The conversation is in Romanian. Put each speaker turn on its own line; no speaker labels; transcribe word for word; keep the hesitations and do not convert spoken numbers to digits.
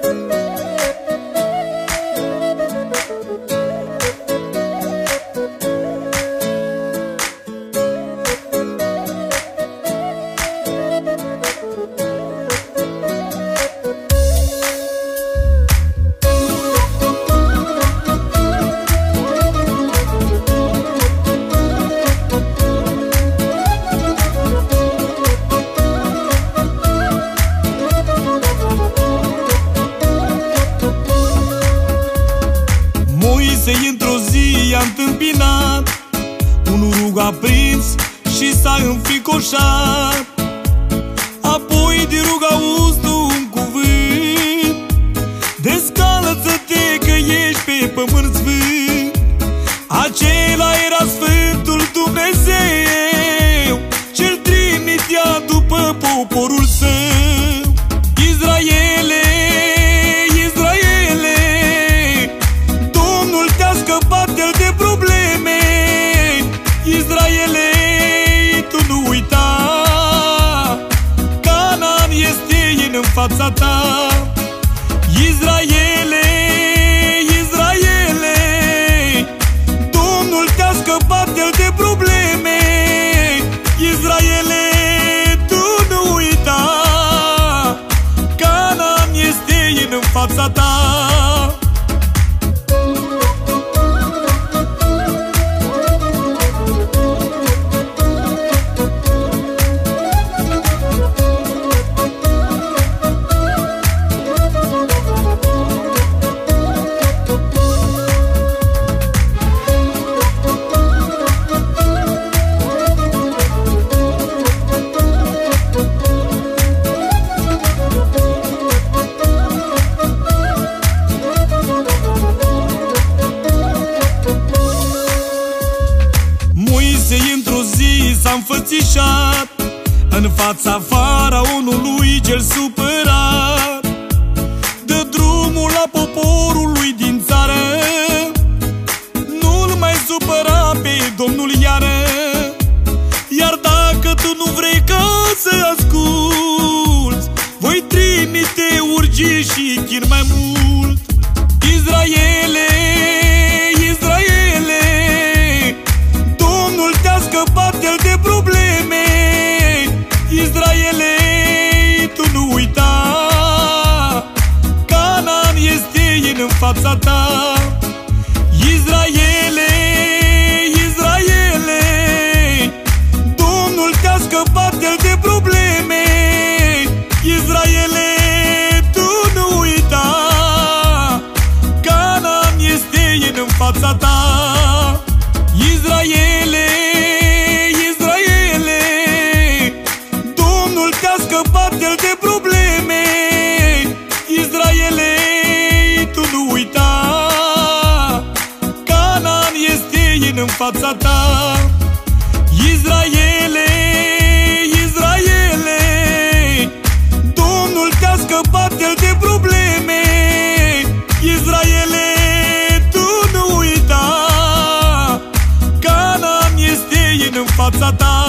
Moise într-o zi a întâmpinat un rug aprins și s-a înfricoșat. Apoi din rug auzi tu un cuvânt: descalță-te că ești pe pământ sfânt. Acela era Sfântul Dumnezeu, ce-l trimitea după poporul său. Izraele, Izraele, Domnul te-a scăpat el de probleme. Izraele, tu nu uita, Canaan este în fața ta. Izraele, Izraele, Domnul te-a scăpat el de probleme. Izraele, tu nu uita, Canaan este în fața ta. Într-o zi s-a înfățișat în fața faraonului cel supărat. Dă drumul la poporul lui din țară, nu-l mai supăra pe Domnul iară. Iar dacă tu nu vrei ca să asculți, voi trimite urgii și chin mai mult. Izraele, Izraele, Domnul te-a scăpat el de probleme. Izraele, tu nu uita, Canaan este în fața ta. Izraele, Izraele, Domnul te-a scăpat el de probleme. Izraele, tu nu uita, Canaan este în fața ta. Izraele, Izraele, Domnul te-a scăpat el de probleme. Izraele, tu nu uita, Canaan este în fața ta. Izraele, Izraele, Domnul te-a scăpat el de probleme. Izraele, tu nu uita, Canaan este în fața ta.